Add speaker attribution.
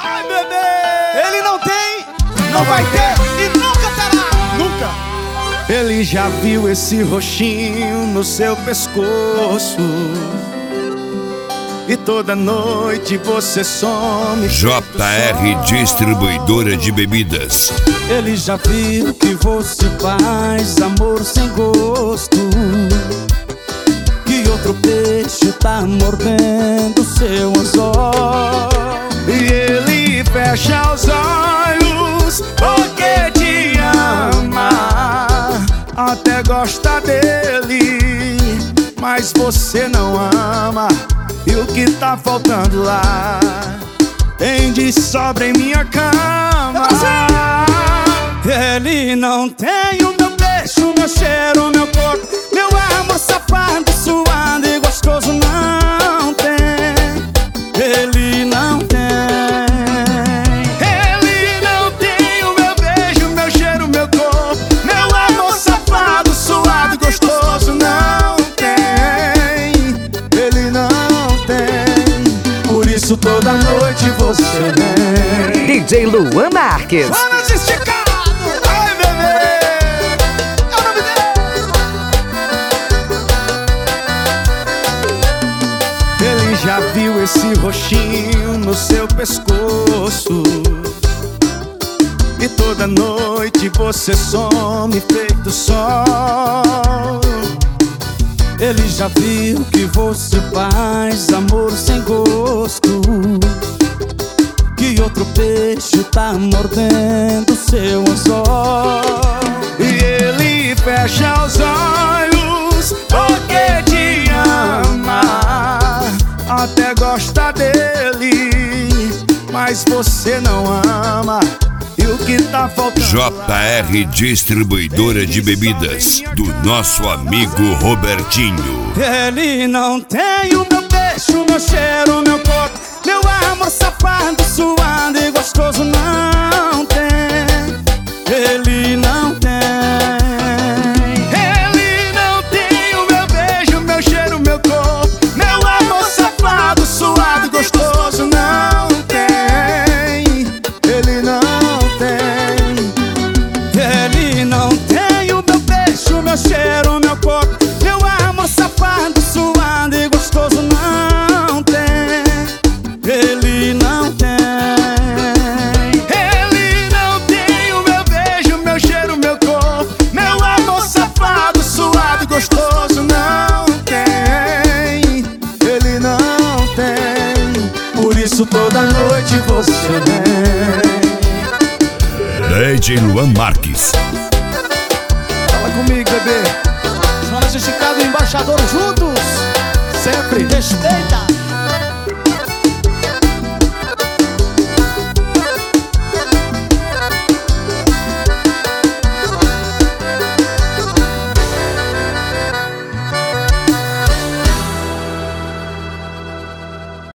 Speaker 1: Ai, bebê! Ele não tem, não vai ter e nunca terá! Nunca!
Speaker 2: Ele já viu esse roxinho no seu pescoço e toda noite você some.
Speaker 3: JR Distribuidora de Bebidas.
Speaker 1: Ele já viu que você faz amor sem gosto, que outro peixe tá mordendo seu anzol.
Speaker 2: E ele fecha os olhos porque te ama, até gosta dele, mas você não ama. E o que tá faltando lá tem de sobra em minha cama.
Speaker 1: Ele não tem o meu beijo, meu cheiro, meu corpo, meu amor safado, suado e gostoso. Não tem, ele não tem.
Speaker 2: Ele não tem o meu beijo, meu cheiro, meu corpo, meu amor safado, suado e gostoso. Não tem, ele não tem. Por isso toda noite você vem.
Speaker 4: DJ Luan Marques.
Speaker 2: Manos esticado, ai bebê, é o nome dele. Ele já viu esse roxinho no seu pescoço e toda noite você some feito sol.
Speaker 1: Ele já viu que você faz amor sem gosto, que outro peixe tá mordendo seu anzol.
Speaker 2: E ele fecha os olhos porque te ama, até gosta dele, mas você não ama. E o que tá faltando?
Speaker 3: JR Distribuidora de Bebidas, do nosso amigo Robertinho.
Speaker 1: Ele não tem o meu beijo, meu cheiro, meu corpo, meu amor safado, suado e gostoso. Não tem, ele não tem.
Speaker 2: Ele não tem o meu beijo, meu cheiro, meu corpo, meu amor safado, suado e gostoso. Não tem, ele não tem.
Speaker 1: Ele não tem o meu beijo, meu cheiro, meu corpo, meu amor safado, suado e gostoso. Não tem, ele não tem.
Speaker 2: Ele não tem o meu beijo, meu cheiro, meu corpo, meu amor safado, suado e gostoso. Não tem, ele não tem. Por isso toda noite você vem.
Speaker 3: DJ Luan Marques.
Speaker 2: Fala comigo, bebê.
Speaker 1: Jonas e Chicago, embaixador juntos.
Speaker 2: Sempre.
Speaker 1: Respeita.